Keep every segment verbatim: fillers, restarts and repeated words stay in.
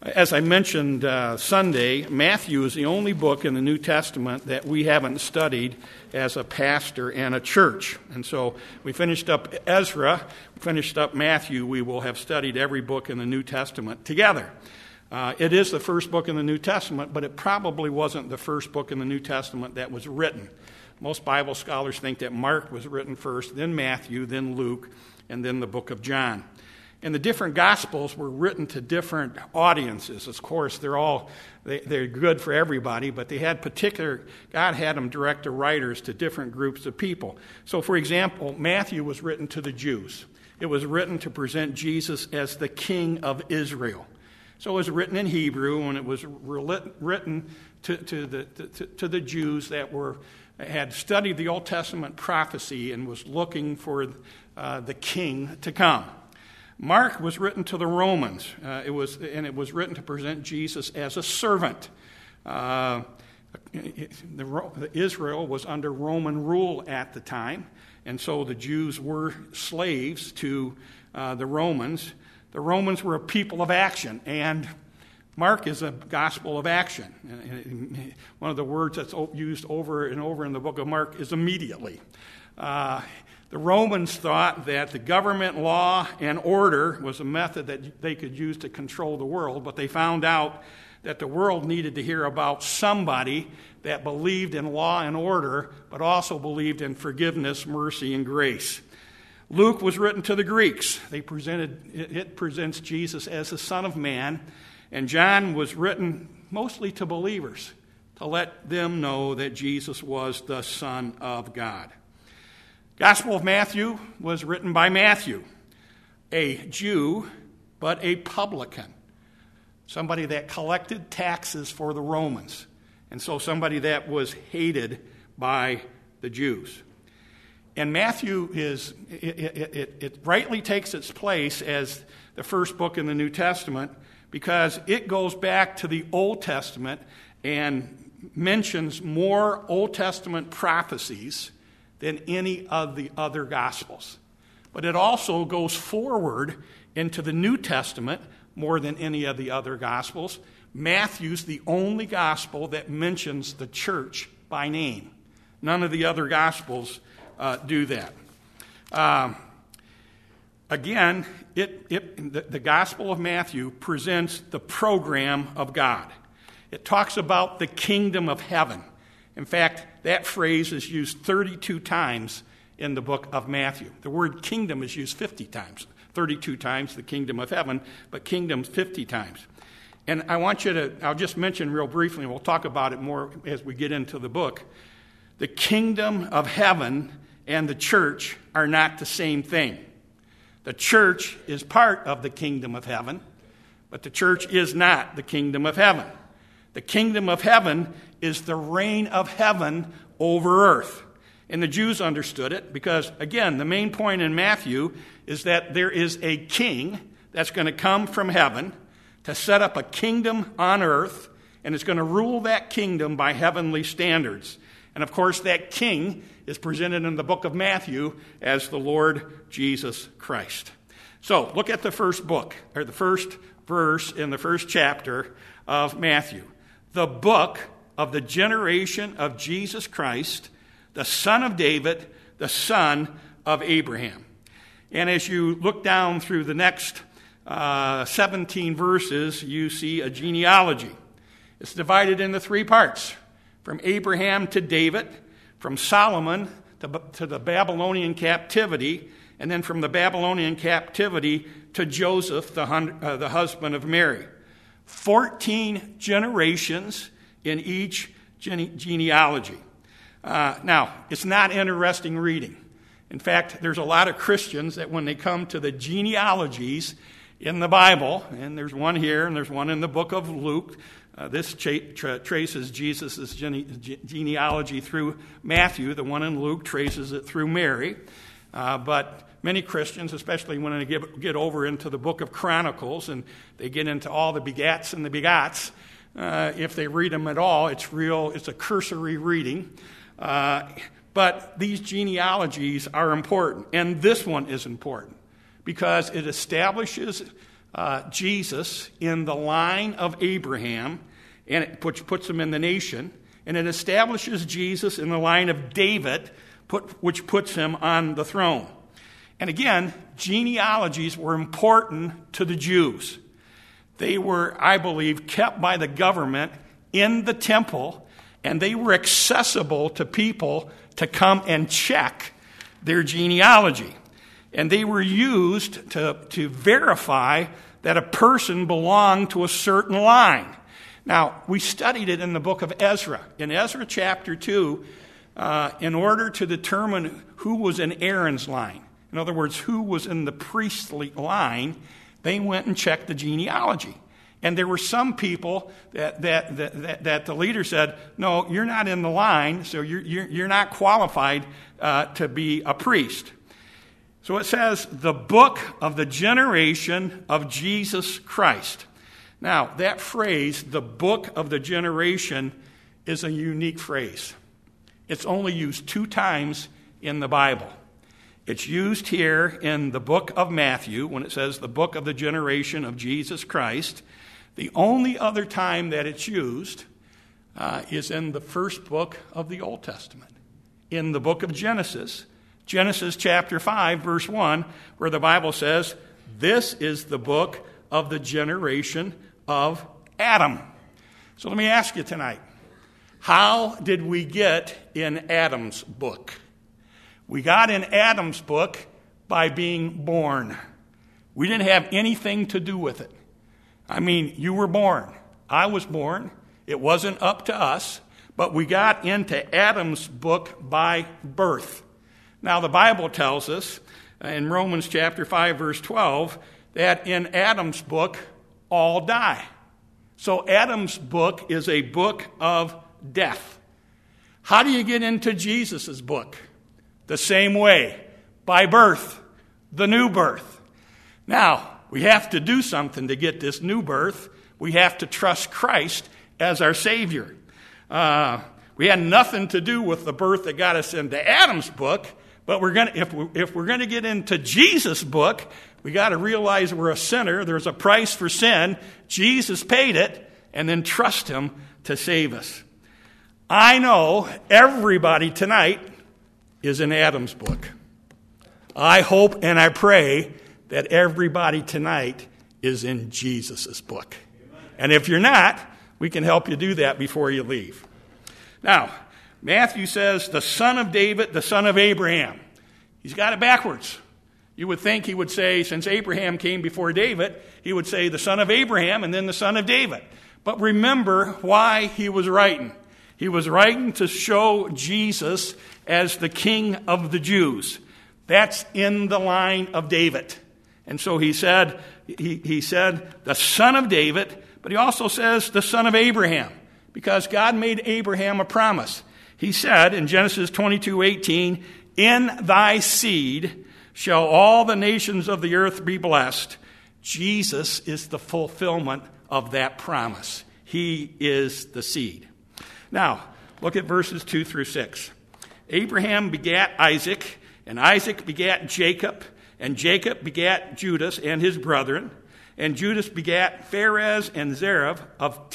As I mentioned uh, Sunday, Matthew is the only book in the New Testament that we haven't studied as a pastor and a church. And so we finished up Ezra, finished up Matthew. We will have studied every book in the New Testament together. Uh, it is the first book in the New Testament, but it probably wasn't the first book in the New Testament that was written. Most Bible scholars think that Mark was written first, then Matthew, then Luke, and then the book of John. And the different Gospels were written to different audiences. Of course, they're all, they, they're good for everybody, but they had particular, God had them direct the writers to different groups of people. So, for example, Matthew was written to the Jews. It was written to present Jesus as the King of Israel. So it was written in Hebrew, and it was written to, to, the, to, to the Jews that were had studied the Old Testament prophecy and was looking for uh, the king to come. Mark was written to the Romans, uh, it was, and it was written to present Jesus as a servant. Uh, the, Israel was under Roman rule at the time, and so the Jews were slaves to uh, the Romans. The Romans were a people of action, and Mark is a gospel of action. One of the words that's used over and over in the book of Mark is immediately. Uh, The Romans thought that the government law and order was a method that they could use to control the world, but they found out that the world needed to hear about somebody that believed in law and order, but also believed in forgiveness, mercy, and grace. Luke was written to the Greeks. They presented it presents Jesus as the Son of Man, and John was written mostly to believers to let them know that Jesus was the Son of God. Gospel of Matthew was written by Matthew, a Jew, but a publican, somebody that collected taxes for the Romans, and so somebody that was hated by the Jews. And Matthew is, it, it, it, it rightly takes its place as the first book in the New Testament because it goes back to the Old Testament and mentions more Old Testament prophecies than any of the other Gospels. But it also goes forward into the New Testament more than any of the other Gospels. Matthew's the only Gospel that mentions the church by name. None of the other Gospels uh, do that. Um, again, it, it, the, the Gospel of Matthew presents the program of God. It talks about the kingdom of heaven. In fact, that phrase is used thirty-two times in the book of Matthew. The word kingdom is used fifty times. thirty-two times the kingdom of heaven, but kingdom fifty times. And I want you to, I'll just mention real briefly, and we'll talk about it more as we get into the book. The kingdom of heaven and the church are not the same thing. The church is part of the kingdom of heaven, but the church is not the kingdom of heaven. The kingdom of heaven is the reign of heaven over earth. And the Jews understood it because, again, the main point in Matthew is that there is a king that's going to come from heaven to set up a kingdom on earth, and is going to rule that kingdom by heavenly standards. And, of course, that king is presented in the book of Matthew as the Lord Jesus Christ. So, look at the first book, or the first verse in the first chapter of Matthew. The book of the generation of Jesus Christ, the son of David, the son of Abraham. And as you look down through the next uh, seventeen verses, you see a genealogy. It's divided into three parts, from Abraham to David, from Solomon to, to the Babylonian captivity, and then from the Babylonian captivity to Joseph, the, hun- uh, the husband of Mary. fourteen generations in each gene- genealogy. Uh, now, it's not interesting reading. In fact, there's a lot of Christians that when they come to the genealogies in the Bible, and there's one here and there's one in the book of Luke, uh, this cha- tra- traces Jesus' gene- genealogy through Matthew. The one in Luke traces it through Mary. Uh, but many Christians, especially when they get, get over into the book of Chronicles and they get into all the begats and the begots, uh, if they read them at all, it's real, it's a cursory reading. Uh, but these genealogies are important, and this one is important because it establishes uh, Jesus in the line of Abraham, and it puts, puts him in the nation, and it establishes Jesus in the line of David, put, which puts him on the throne. And again, genealogies were important to the Jews. They were, I believe, kept by the government in the temple, and they were accessible to people to come and check their genealogy. And they were used to, to verify that a person belonged to a certain line. Now, we studied it in the book of Ezra. In Ezra chapter two, uh, in order to determine who was in Aaron's line, in other words, who was in the priestly line, they went and checked the genealogy. And there were some people that that that, that the leader said, no, you're not in the line, so you're, you're, you're not qualified uh, to be a priest. So it says, the book of the generation of Jesus Christ. Now, that phrase, the book of the generation, is a unique phrase. It's only used two times in the Bible. It's used here in the book of Matthew when it says the book of the generation of Jesus Christ. The only other time that it's used uh, is in the first book of the Old Testament, in the book of Genesis, Genesis chapter five, verse one, where the Bible says, this is the book of the generation of Adam. So let me ask you tonight, how did we get in Adam's book? We got in Adam's book by being born. We didn't have anything to do with it. I mean, you were born. I was born. It wasn't up to us, but we got into Adam's book by birth. Now, the Bible tells us in Romans chapter five, verse twelve, that in Adam's book, all die. So Adam's book is a book of death. How do you get into Jesus' book? The same way, by birth, the new birth. Now, we have to do something to get this new birth. We have to trust Christ as our Savior. Uh, we had nothing to do with the birth that got us into Adam's book, but we're gonna if we, if we're going to get into Jesus' book, we got to realize we're a sinner. There's a price for sin. Jesus paid it, and then trust Him to save us. I know everybody tonight is in Adam's book. I hope and I pray that everybody tonight is in Jesus' book. And if you're not, we can help you do that before you leave. Now, Matthew says, the son of David, the son of Abraham. He's got it backwards. You would think he would say, since Abraham came before David, he would say the son of Abraham and then the son of David. But remember why he was writing. He was writing to show Jesus as the King of the Jews. That's in the line of David. And so he said, he, he said the son of David, but he also says the son of Abraham, because God made Abraham a promise. He said in Genesis twenty-two eighteen, in thy seed shall all the nations of the earth be blessed. Jesus is the fulfillment of that promise. He is the seed. Now, look at verses two through six. Abraham begat Isaac, and Isaac begat Jacob, and Jacob begat Judas and his brethren, and Judas begat Pharez and Zerah of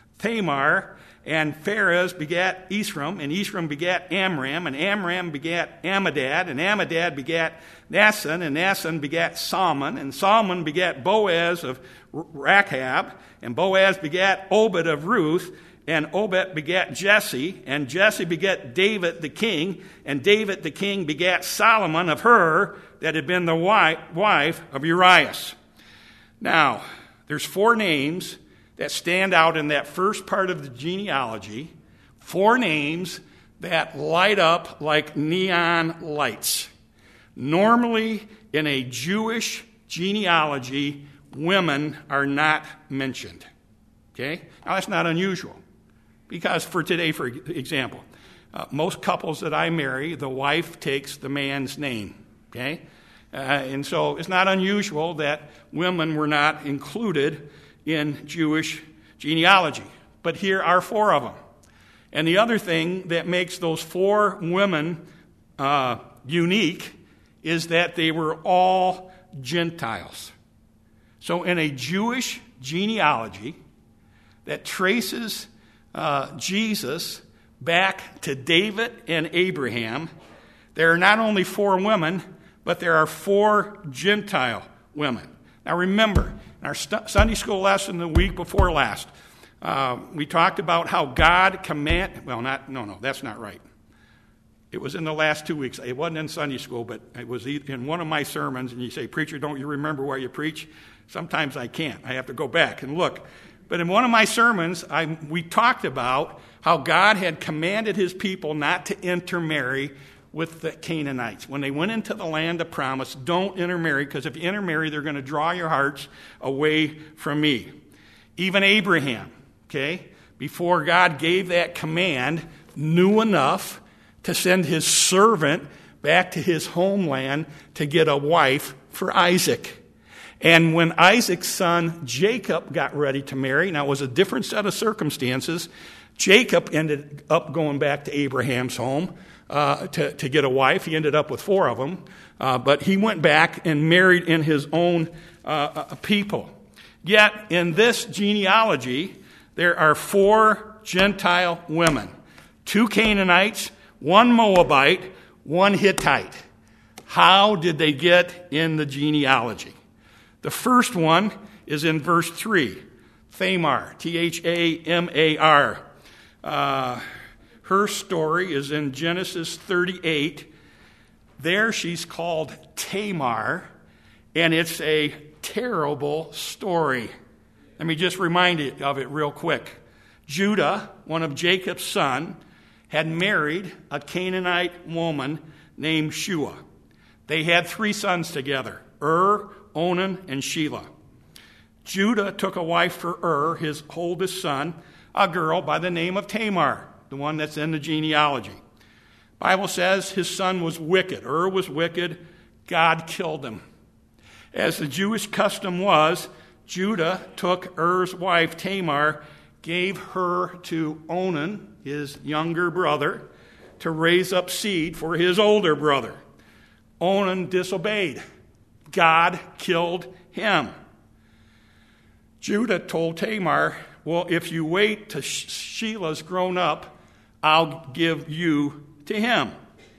Tamar, and Pharez begat Esrom, and Esrom begat Amram, and Amram begat Ammadad, and Ammadad begat Naasson, and Naasson begat Salmon, and Salmon begat Boaz of Rachab, and Boaz begat Obed of Ruth, and Obed begat Jesse, and Jesse begat David the king, and David the king begat Solomon of her that had been the wife of Urias. Now, there's four names that stand out in that first part of the genealogy, four names that light up like neon lights. Normally, in a Jewish genealogy, women are not mentioned. Okay? Now, that's not unusual. Because for today, for example, uh, most couples that I marry, the wife takes the man's name. Okay? Uh, and so it's not unusual that women were not included in Jewish genealogy. But here are four of them. And the other thing that makes those four women uh, unique is that they were all Gentiles. So in a Jewish genealogy that traces uh, Jesus back to David and Abraham, there are not only four women, but there are four Gentile women. Now remember, in our st- Sunday school lesson the week before last, uh, we talked about how God command. Well, not no, no, that's not right. It was in the last two weeks. It wasn't in Sunday school, but it was in one of my sermons. And you say, "Preacher, don't you remember where you preach?" Sometimes I can't. I have to go back and look. But in one of my sermons, I, we talked about how God had commanded his people not to intermarry with the Canaanites. When they went into the land of promise, don't intermarry, because if you intermarry, they're going to draw your hearts away from me. Even Abraham, okay, before God gave that command, knew enough to send his servant back to his homeland to get a wife for Isaac. And when Isaac's son Jacob got ready to marry, now it was a different set of circumstances, Jacob ended up going back to Abraham's home uh, to, to get a wife. He ended up with four of them. Uh, but he went back and married in his own uh, people. Yet in this genealogy, there are four Gentile women. Two Canaanites, one Moabite, one Hittite. How did they get in the genealogy? The first one is in verse three. Thamar, T H A M A R. Uh, her story is in Genesis thirty-eight. There she's called Tamar, and it's a terrible story. Let me just remind you of it real quick. Judah, one of Jacob's sons, had married a Canaanite woman named Shua. They had three sons together, Ur, Onan, and Shelah. Judah took a wife for Ur, his oldest son, a girl by the name of Tamar, the one that's in the genealogy. Bible says his son was wicked. Ur was wicked. God killed him. As the Jewish custom was, Judah took Ur's wife Tamar, gave her to Onan, his younger brother, to raise up seed for his older brother. Onan disobeyed. God killed him. Judah told Tamar, well, if you wait till Sheila's grown up, I'll give you to him.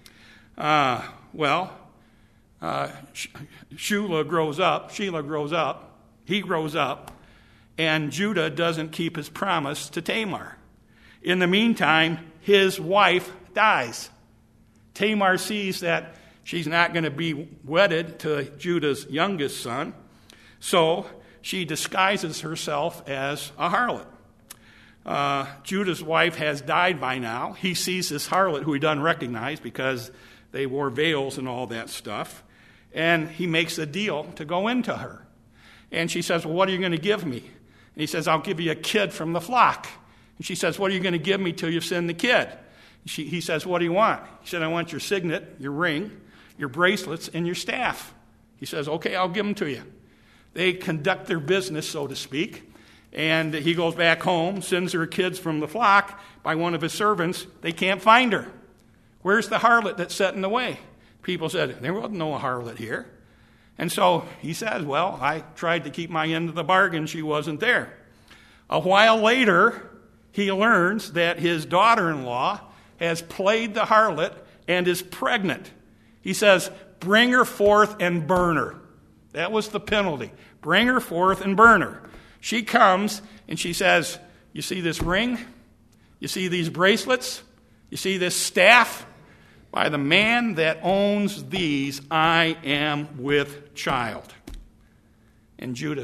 Uh, well, uh, Shula grows up, Sheila grows up, he grows up, and Judah doesn't keep his promise to Tamar. In the meantime, his wife dies. Tamar sees that she's not going to be wedded to Judah's youngest son, so she disguises herself as a harlot. Uh, Judah's wife has died by now. He sees this harlot who he doesn't recognize because they wore veils and all that stuff, and he makes a deal to go into her. And she says, well, what are you going to give me? And he says, I'll give you a kid from the flock. And she says, what are you going to give me till you send the kid? She, he says, what do you want? He said, I want your signet, your ring, your bracelets, and your staff. He says, okay, I'll give them to you. They conduct their business, so to speak, and he goes back home, sends her kids from the flock by one of his servants. They can't find her. Where's the harlot that's set in the way? People said, there wasn't no harlot here. And so he says, well, I tried to keep my end of the bargain. She wasn't there. A while later, he learns that his daughter-in-law has played the harlot and is pregnant. He says, bring her forth and burn her. That was the penalty. Bring her forth and burn her. She comes and she says, you see this ring? You see these bracelets? You see this staff? By the man that owns these, I am with child. And Judah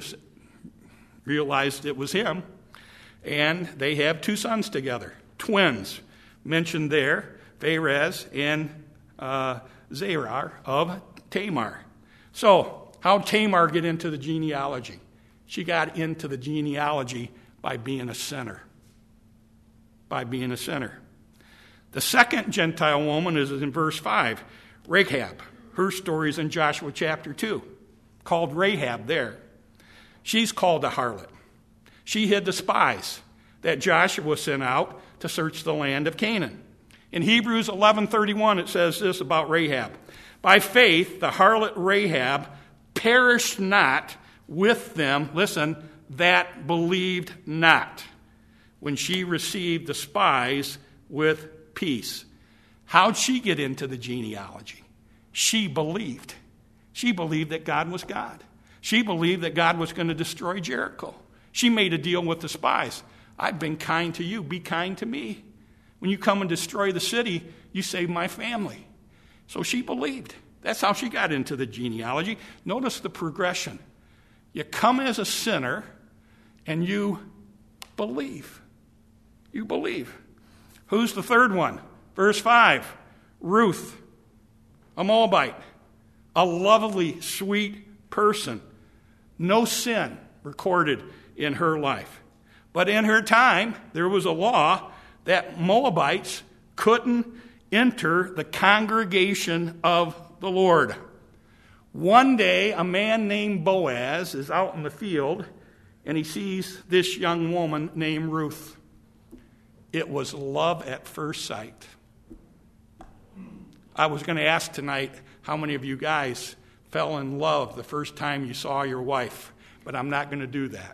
realized it was him. And they have two sons together, twins, mentioned there, Pharez and uh, Zerah of Tamar. So, how'd Tamar get into the genealogy? She got into the genealogy by being a sinner. By being a sinner. The second Gentile woman is in verse five, Rahab. Her story is in Joshua chapter two, called Rahab there. She's called a harlot. She hid the spies that Joshua sent out to search the land of Canaan. In Hebrews eleven thirty-one, it says this about Rahab. By faith, the harlot Rahab perished not with them, listen, that believed not, when she received the spies with peace. How'd she get into the genealogy? She believed. She believed that God was God. She believed that God was going to destroy Jericho. She made a deal with the spies. I've been kind to you. Be kind to me. When you come and destroy the city, you save my family. So she believed. That's how she got into the genealogy. Notice the progression. You come as a sinner, and you believe. You believe. Who's the third one? Verse five, Ruth, a Moabite, a lovely, sweet person. No sin recorded in her life. But in her time, there was a law that Moabites couldn't enter the congregation of the Lord. One day, a man named Boaz is out in the field, and he sees this young woman named Ruth. It was love at first sight. I was going to ask tonight how many of you guys fell in love the first time you saw your wife, but I'm not going to do that.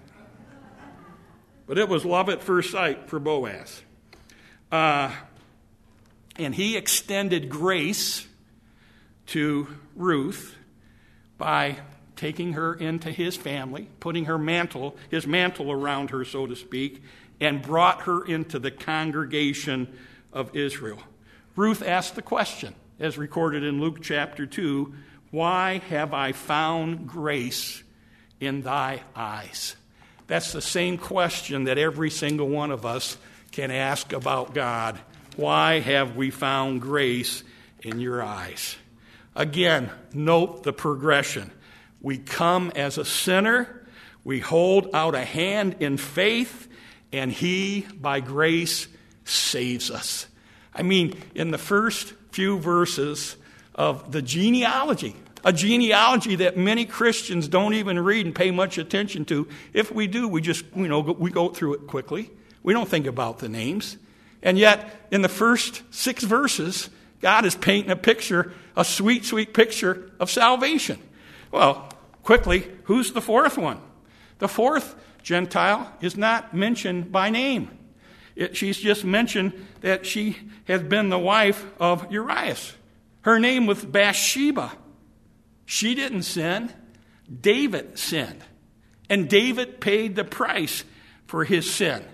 But it was love at first sight for Boaz. Uh, and he extended grace to Ruth by taking her into his family, putting her mantle, his mantle around her, so to speak, and brought her into the congregation of Israel. Ruth asked the question, as recorded in Luke chapter two, why have I found grace in thy eyes? That's the same question that every single one of us can ask about God. Why have we found grace in your eyes? Again, note the progression. We come as a sinner, we hold out a hand in faith, and he, by grace, saves us. I mean, in the first few verses of the genealogy, a genealogy that many Christians don't even read and pay much attention to. If we do, we just, you know, we go through it quickly. We don't think about the names. And yet, in the first six verses, God is painting a picture, a sweet, sweet picture of salvation. Well, quickly, who's the fourth one? The fourth Gentile is not mentioned by name. It, she's just mentioned that she has been the wife of Urias. Her name was Bathsheba. She didn't sin. David sinned. And David paid the price for his sin.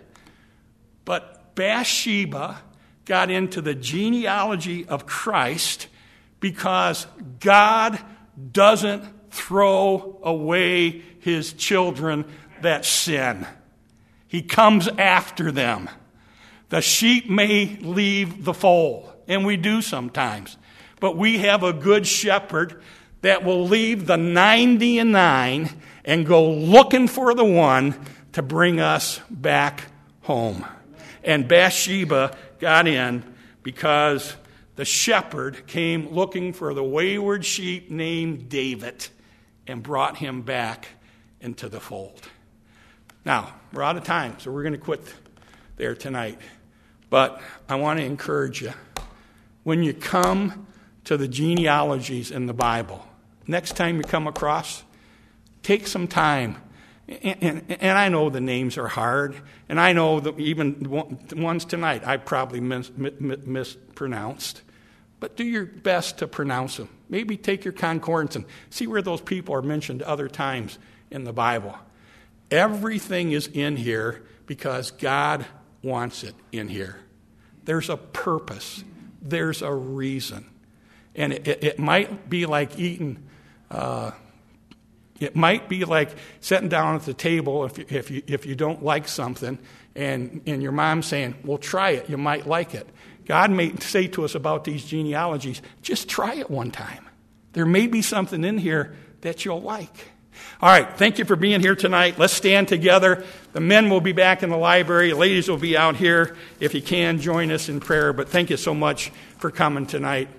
But Bathsheba got into the genealogy of Christ because God doesn't throw away his children that sin. He comes after them. The sheep may leave the fold, and we do sometimes. But we have a good shepherd that will leave the ninety and nine and go looking for the one to bring us back home. And Bathsheba got in because the shepherd came looking for the wayward sheep named David and brought him back into the fold. Now, we're out of time, so we're going to quit there tonight. But I want to encourage you, when you come to the genealogies in the Bible, next time you come across, take some time. And, and, and I know the names are hard, and I know that even the ones tonight I probably mis, mis, mispronounced. But do your best to pronounce them. Maybe take your concordance and see where those people are mentioned other times in the Bible. Everything is in here because God wants it in here. There's a purpose. There's a reason. And it, it, it might be like eating... Uh, It might be like sitting down at the table if you, if you, if you don't like something and, and your mom's saying, well, try it. You might like it. God may say to us about these genealogies, just try it one time. There may be something in here that you'll like. All right, thank you for being here tonight. Let's stand together. The men will be back in the library. The ladies will be out here. If you can, join us in prayer. But thank you so much for coming tonight.